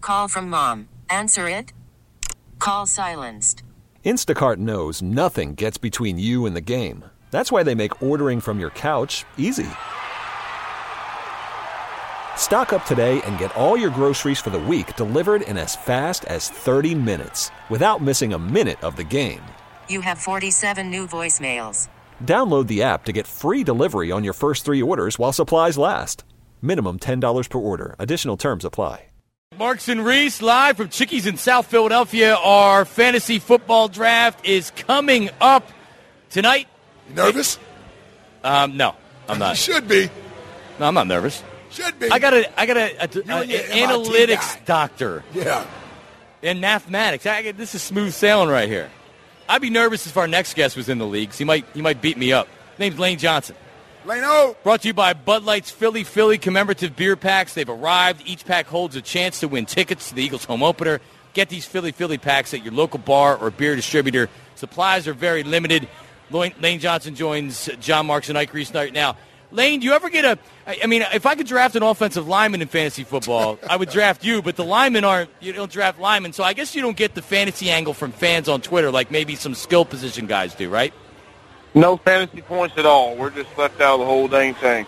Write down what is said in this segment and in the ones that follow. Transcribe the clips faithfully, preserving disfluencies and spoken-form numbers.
Call from mom. Answer it. Call silenced. Instacart knows nothing gets between you and the game. That's why they make ordering from your couch easy. Stock up today and get all your groceries for the week delivered in as fast as thirty minutes without missing a minute of the game. You have forty-seven new voicemails. Download the app to get free delivery on your first three orders while supplies last. Minimum ten dollars per order. Additional terms apply. Marks and Reese live from Chickies in South Philadelphia. Our fantasy football draft is coming up tonight. You nervous? Um, no, I'm not. You should be. No, I'm not nervous. Should be. I got a, I got a, a, a, a analytics guy. doctor. Yeah. In mathematics. I, this is smooth sailing right here. I'd be nervous if our next guest was in the league. He might, he might beat me up. His name's Lane Johnson. Lane-O. Brought to you by Bud Light's Philly Philly commemorative beer packs. They've arrived. Each pack holds a chance to win tickets to the Eagles home opener. Get these Philly Philly packs at your local bar or beer distributor. Supplies are very limited. Lane Johnson joins John Marks and Ike Reese right now. Lane, do you ever get a – I mean, if I could draft an offensive lineman in fantasy football, I would draft you, but the linemen aren't – you don't draft linemen. So I guess you don't get the fantasy angle from fans on Twitter like maybe some skill position guys do, right? No fantasy points at all. We're just left out of the whole dang thing.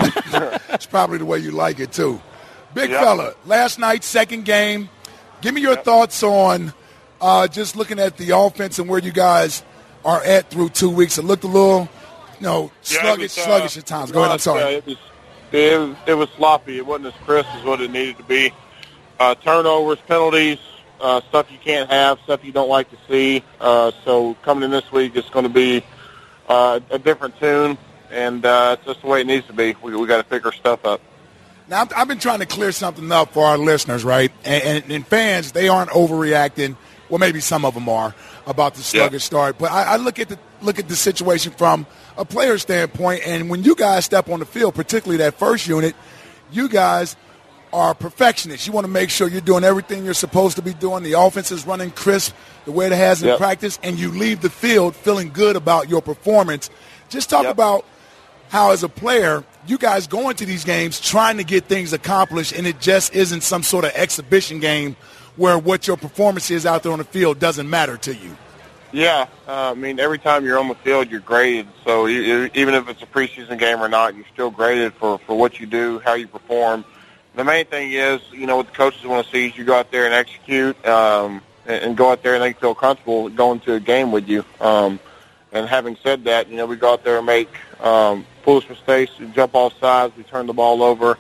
It's probably the way you like it, too. Big Yep. fella, last night, second game. Give me your yep. thoughts on uh, just looking at the offense and where you guys are at through two weeks. It looked a little – No, yeah, sluggish, was, uh, sluggish at times. Go ahead, I'm sorry. Uh, it, was, it, was, it was sloppy. It wasn't as crisp as what it needed to be. Uh, turnovers, penalties, uh, stuff you can't have, stuff you don't like to see. Uh, so coming in this week, it's going to be uh, a different tune, and uh, it's just the way it needs to be. We we got to pick our stuff up. Now, I've been trying to clear something up for our listeners, right? And, and, and fans, they aren't overreacting. Well, maybe some of them are about the sluggish yeah. start. But I, I look at the look at the situation from a player standpoint, and when you guys step on the field, particularly that first unit, you guys are perfectionists. You want to make sure you're doing everything you're supposed to be doing. The offense is running crisp the way it has in yep. practice, and you leave the field feeling good about your performance. Just talk yep. about how, as a player, you guys go into these games trying to get things accomplished, and it just isn't some sort of exhibition game where what your performance is out there on the field doesn't matter to you. Yeah, uh, I mean, every time you're on the field, you're graded. So you, even if it's a preseason game or not, you're still graded for, for what you do, how you perform. The main thing is, you know, what the coaches want to see is you go out there and execute um, and, and go out there and they feel comfortable going to a game with you. Um, and having said that, you know, we go out there and make um, foolish mistakes, we jump off sides, we turn the ball over.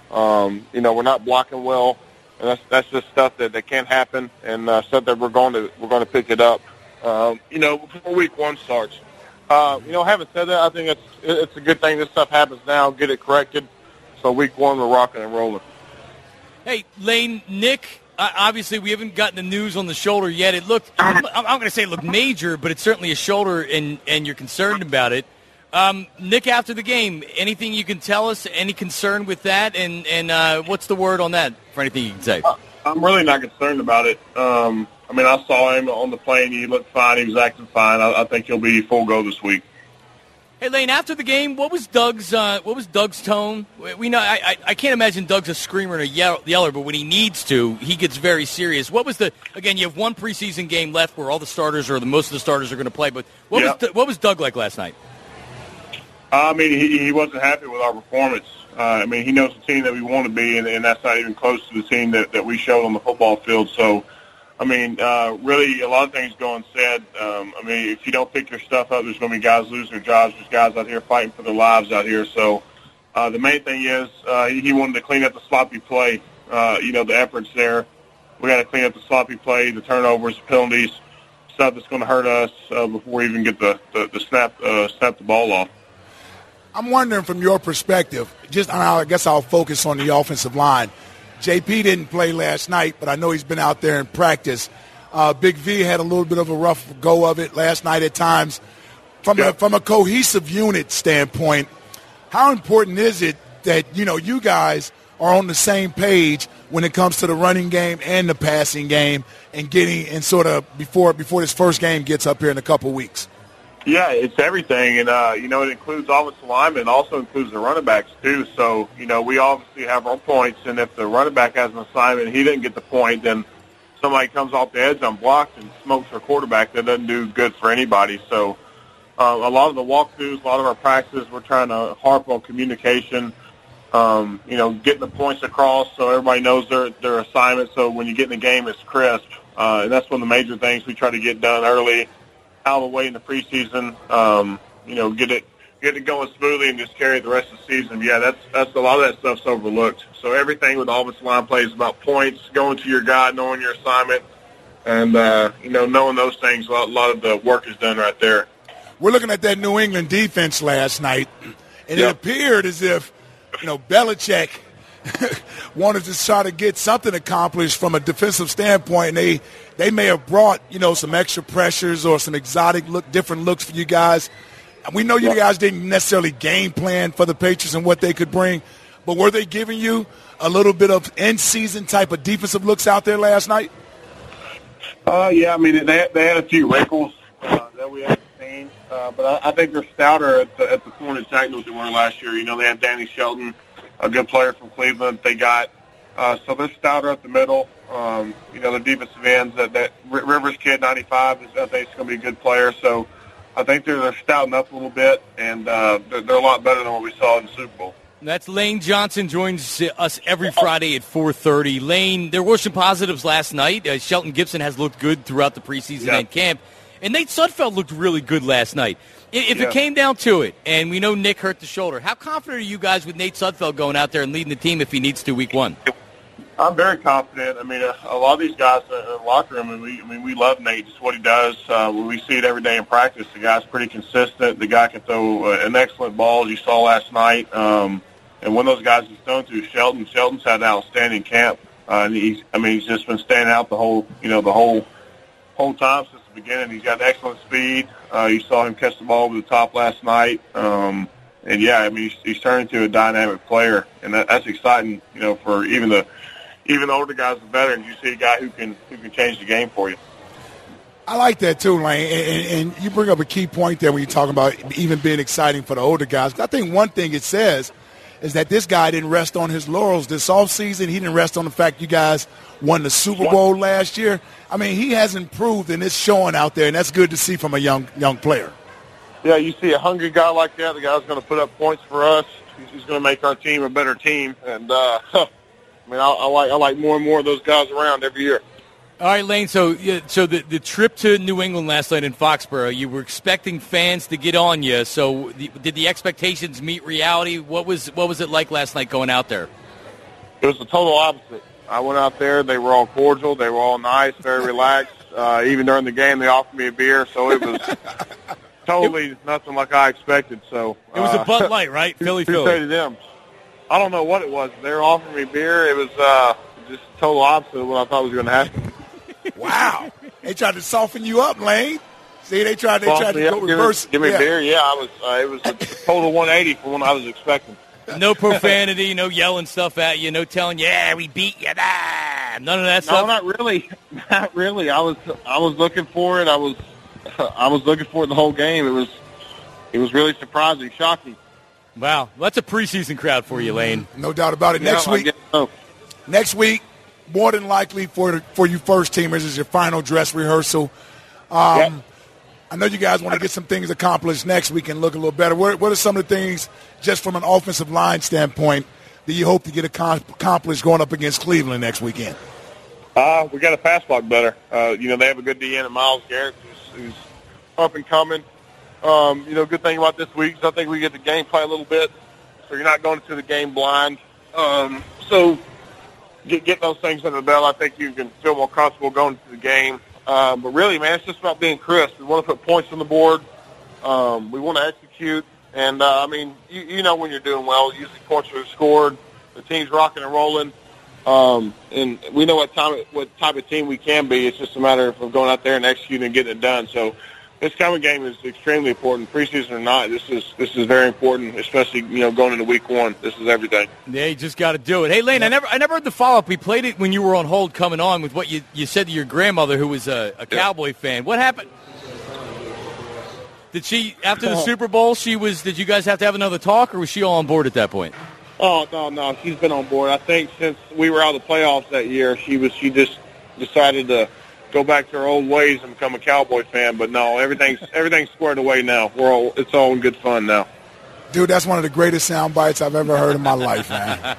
Um, you know, we're not blocking well. And that's that's just stuff that, that can't happen, and uh, stuff that we're going to we're going to pick it up. Um, you know, before week one starts. Uh, you know, having said that, I think it's it's a good thing this stuff happens now. Get it corrected, so week one we're rocking and rolling. Hey, Lane, Nick. Uh, obviously, we haven't gotten the news on the shoulder yet. It looked I'm, I'm going to say it looked major, but it's certainly a shoulder, and and you're concerned about it. Um, Nick, after the game, anything you can tell us? Any concern with that? And and uh, what's the word on that for anything you can say? I'm really not concerned about it. Um, I mean, I saw him on the plane. He looked fine. He was acting fine. I, I think he'll be full go this week. Hey, Lane, after the game, what was Doug's uh, what was Doug's tone? We, we know I, I I can't imagine Doug's a screamer and a yell, yeller, but when he needs to, he gets very serious. What was the again? You have one preseason game left where all the starters or the most of the starters are going to play. But what yeah. was what was Doug like last night? I mean, he, he wasn't happy with our performance. Uh, I mean, he knows the team that we want to be, and, and that's not even close to the team that, that we showed on the football field. So, I mean, uh, really a lot of things go unsaid. Um, I mean, if you don't pick your stuff up, there's going to be guys losing their jobs. There's guys out here fighting for their lives out here. So uh, the main thing is uh, he, he wanted to clean up the sloppy play, uh, you know, the efforts there. We got to clean up the sloppy play, the turnovers, the penalties, stuff that's going to hurt us uh, before we even get the, the, the snap, uh, snap the ball off. I'm wondering from your perspective, just I guess I'll focus on the offensive line. J P didn't play last night, but I know he's been out there in practice. Uh, Big V had a little bit of a rough go of it last night at times. From yeah. a, from a cohesive unit standpoint, how important is it that, you know, you guys are on the same page when it comes to the running game and the passing game and getting and sort of before before this first game gets up here in a couple weeks? Yeah, it's everything, and uh, you know, it includes offensive linemen, it also includes the running backs too. So, you know, we obviously have our points, and if the running back has an assignment and he didn't get the point, then somebody comes off the edge unblocked and smokes our quarterback. That doesn't do good for anybody. So, uh, a lot of the walkthroughs, a lot of our practices, we're trying to harp on communication. Um, you know, getting the points across so everybody knows their their assignment. So when you get in the game, it's crisp, uh, and that's one of the major things we try to get done early, out of the way in the preseason. Um, you know, get it get it going smoothly and just carry it the rest of the season. Yeah, that's that's a lot of that stuff's overlooked. So everything with the offensive line play is about points, going to your guy, knowing your assignment, and uh, you know, knowing those things. A lot, a lot of the work is done right there. We're looking at that New England defense last night, and yep. It appeared as if, you know, Belichick wanted to try to get something accomplished from a defensive standpoint, and they they may have brought, you know, some extra pressures or some exotic look, different looks for you guys. We know you guys didn't necessarily game plan for the Patriots and what they could bring, but were they giving you a little bit of in-season type of defensive looks out there last night? Uh, yeah, I mean, they, they had a few wrinkles uh, that we hadn't seen, uh, but I, I think they're stouter at the, at the point of tackle than they were last year. You know, they had Danny Shelton, a good player from Cleveland they got. Uh, so they're stouter at the middle. Um, you know, the defensive ends, that, that Rivers kid, ninety-five, is, I think is going to be a good player. So I think they're, they're stouting up a little bit, and uh, they're, they're a lot better than what we saw in the Super Bowl. That's Lane Johnson, joins us every Friday at four thirty. Lane, there were some positives last night. Uh, Shelton Gibson has looked good throughout the preseason yeah. and camp, and Nate Sudfeld looked really good last night. If yeah. it came down to it, and we know Nick hurt the shoulder, how confident are you guys with Nate Sudfeld going out there and leading the team if he needs to week one? I'm very confident. I mean, a, a lot of these guys in the locker room, and we, I mean, we love Nate, just what he does. Uh, we see it every day in practice. The guy's pretty consistent. The guy can throw uh, an excellent ball, as you saw last night. Um, and one of those guys he's thrown to, Shelton. Shelton's had an outstanding camp. Uh, and he's, I mean, he's just been standing out the whole, you know, the whole whole time since the beginning. He's got excellent speed. Uh, you saw him catch the ball over the top last night. Um, and, yeah, I mean, he's, he's turned into a dynamic player. And that, that's exciting, you know, for even the – even the older guys, the veterans, you see a guy who can who can change the game for you. I like that too, Lane. And, and you bring up a key point there when you're talking about even being exciting for the older guys. I think one thing it says is that this guy didn't rest on his laurels this offseason. He didn't rest on the fact you guys won the Super Bowl last year. I mean, he has improved, and it's showing out there, and that's good to see from a young young player. Yeah, you see a hungry guy like that, the guy's going to put up points for us. He's, he's going to make our team a better team. And, uh I mean, I, I like I like more and more of those guys around every year. All right, Lane. So, yeah, so the the trip to New England last night in Foxborough, you were expecting fans to get on you. So, the, did the expectations meet reality? What was what was it like last night going out there? It was the total opposite. I went out there; they were all cordial, they were all nice, very relaxed. Uh, even during the game, they offered me a beer, so it was totally it, nothing like I expected. So it was uh, a Bud Light, right? Philly, Philly. Say to them. I don't know what it was. They were offering me beer. It was uh, just total opposite of what I thought was going to happen. Wow. They tried to soften you up, Lane. See, they tried, they tried to go give reverse. Me, give me yeah. beer. Yeah, I was. Uh, it was a total one eighty from what I was expecting. No profanity, no yelling stuff at you, no telling you, yeah, we beat you. Ah, none of that no, stuff? No, not really. Not really. I was I was looking for it. I was I was looking for it the whole game. It was it was really surprising, shocking. Wow, that's a preseason crowd for you, Lane. No doubt about it. Next yeah, week, so. next week, more than likely for for you first teamers is your final dress rehearsal. Um, yep. I know you guys want to get some things accomplished next week and look a little better. What, what are some of the things, just from an offensive line standpoint, that you hope to get accomplished going up against Cleveland next weekend? Uh, we got to pass block better. Uh, you know, they have a good D N in Myles Garrett, who's, who's up and coming. Um, you know, good thing about this week is I think we get the game play a little bit, so you're not going into the game blind. Um, so get, get those things under the belt. I think you can feel more comfortable going into the game. Um, but really, man, it's just about being crisp. We want to put points on the board. Um, we want to execute. And, uh, I mean, you, you know when you're doing well, usually points are scored, the team's rocking and rolling. Um, and we know what, time, what type of team we can be. It's just a matter of going out there and executing and getting it done. So this coming game is extremely important, preseason or not. This is this is very important, especially you know going into week one. This is everything. Yeah, you just got to do it. Hey, Lane, I never I never heard the follow up. We played it when you were on hold coming on with what you, you said to your grandmother, who was a, a Cowboy fan. What happened? Did she, after the Super Bowl, she was, did you guys have to have another talk, or was she all on board at that point? Oh, no, no, she's been on board. I think since we were out of the playoffs that year, she was she just decided to go back to her old ways and become a Cowboy fan. But no, everything's everything's squared away now. We're all, it's all in good fun now. Dude, that's one of the greatest sound bites I've ever heard in my life, man.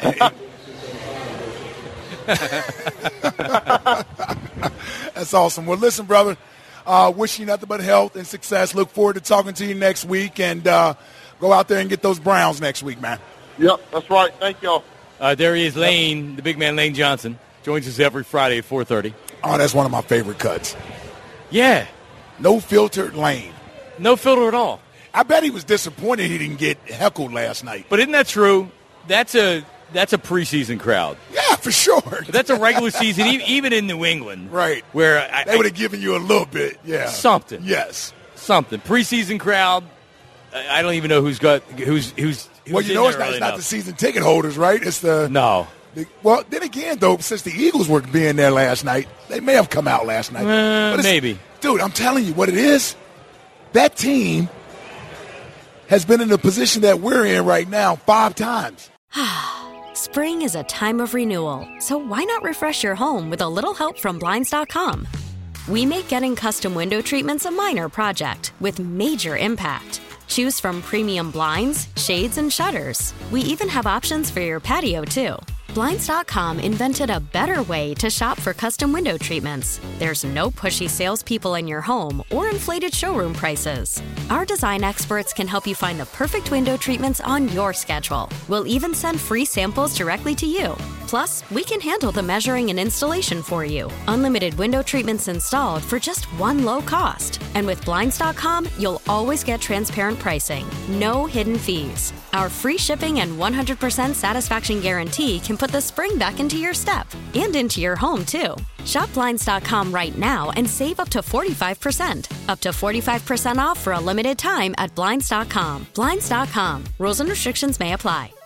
That's awesome. Well, listen, brother, uh, wish you nothing but health and success. Look forward to talking to you next week, and uh, go out there and get those Browns next week, man. Yep, that's right. Thank y'all. Uh, there he is, Lane, the big man, Lane Johnson. Joins us every Friday at four thirty. Oh, that's one of my favorite cuts. Yeah. No filtered Lane. No filter at all. I bet he was disappointed he didn't get heckled last night. But isn't that true? That's a that's a preseason crowd. Yeah, for sure. But that's a regular season, even in New England. Right. Where I, they would have given you a little bit, yeah. Something. Yes. Something. Preseason crowd, I don't even know who's got who's who's, who's well, you know, it's not, it's not the season ticket holders, right? It's the no. The, well, then again, though, since the Eagles were being there last night, they may have come out last night. Uh, maybe, dude. I'm telling you, what it is. That team has been in the position that we're in right now five times. Spring is a time of renewal, so why not refresh your home with a little help from Blinds dot com? We make getting custom window treatments a minor project with major impact. Choose from premium blinds, shades, and shutters. We even have options for your patio, too. Blinds dot com invented a better way to shop for custom window treatments. There's no pushy salespeople in your home or inflated showroom prices. Our design experts can help you find the perfect window treatments on your schedule. We'll even send free samples directly to you. Plus, we can handle the measuring and installation for you. Unlimited window treatments installed for just one low cost. And with Blinds dot com, you'll always get transparent pricing. No hidden fees. Our free shipping and one hundred percent satisfaction guarantee can put the spring back into your step and into your home, too. Shop Blinds dot com right now and save up to forty-five percent. Up to forty-five percent off for a limited time at Blinds dot com. Blinds dot com. Rules and restrictions may apply.